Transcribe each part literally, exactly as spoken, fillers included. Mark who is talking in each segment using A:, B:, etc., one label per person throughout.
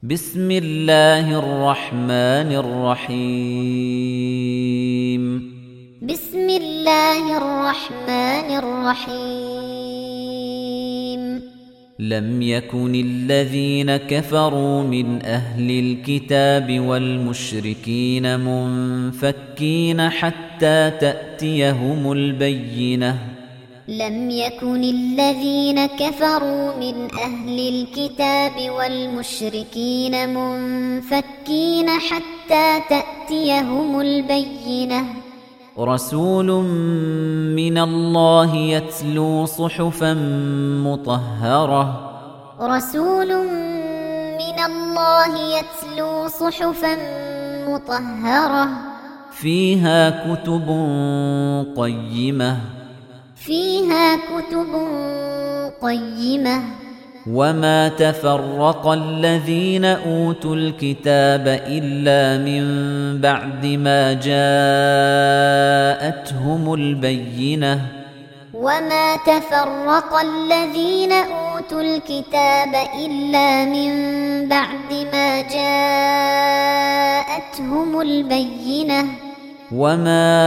A: بسم الله الرحمن الرحيم
B: بسم الله الرحمن الرحيم
A: لم يكن الذين كفروا من أهل الكتاب والمشركين منفكين حتى تأتيهم البينة
B: لم يكن الذين كفروا من أهل الكتاب والمشركين منفكين حتى تأتيهم البينة
A: رسول من الله يتلو صحفا مطهرة
B: رسول من الله يتلو صحفا مطهرة
A: فيها كتب قيمة
B: فيها كتب قيمة
A: وما تفرق الذين أوتوا الكتاب إلا من بعد ما جاءتهم البينة
B: وما تفرق الذين أوتوا الكتاب إلا من بعد ما جاءتهم البينة
A: وما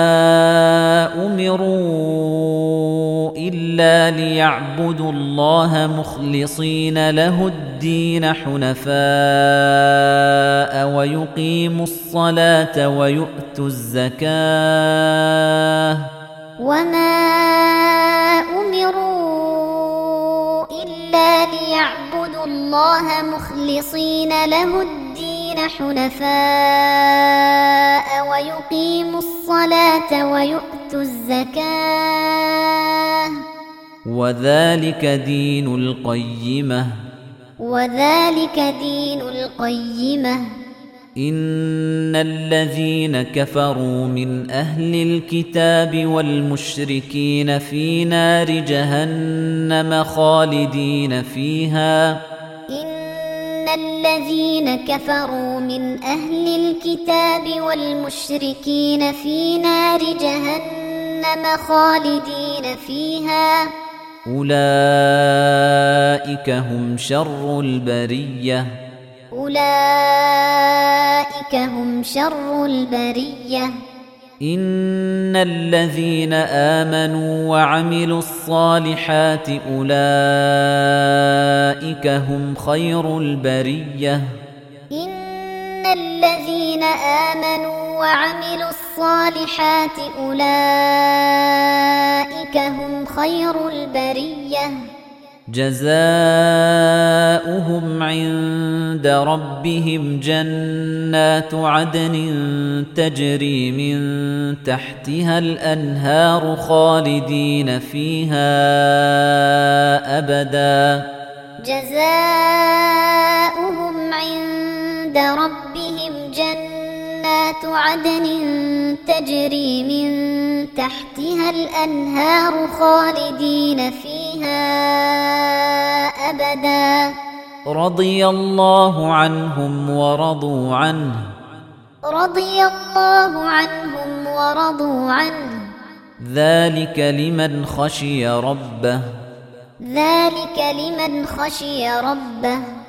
A: أمروا إلا ليعبدوا الله مخلصين له الدين حنفاء ويقيموا الصلاة ويؤتوا الزكاة
B: وما أمروا إلا ليعبدوا الله مخلصين له الدين حنفاء ويقيموا الصلاة ويؤتوا الزكاة
A: وذلك دين القيمة
B: وذلك دين القيمة
A: إن الذين كفروا من أهل الكتاب والمشركين في نار جهنم خالدين فيها
B: إن الذين كفروا من أهل الكتاب والمشركين في نار جهنم خالدين فيها
A: أولئك هم شر البرية
B: أولئك هم شر البرية
A: إن الذين آمنوا وعملوا الصالحات أولئك هم خير البرية
B: إن الذين آمنوا وعملوا الصالحات أولئك هم خير البرية
A: جزاؤهم عند ربهم جنات عدن تجري من تحتها الأنهار خالدين فيها أبدا
B: جزاؤهم عند ربهم جنات عدن تجري من تحتها الأنهار خالدين فيها أبدا
A: رضي الله عنهم ورضوا عنه
B: رضي الله عنهم ورضوا عنه
A: ذلك لمن خشي ربه
B: ذلك لمن خشي ربه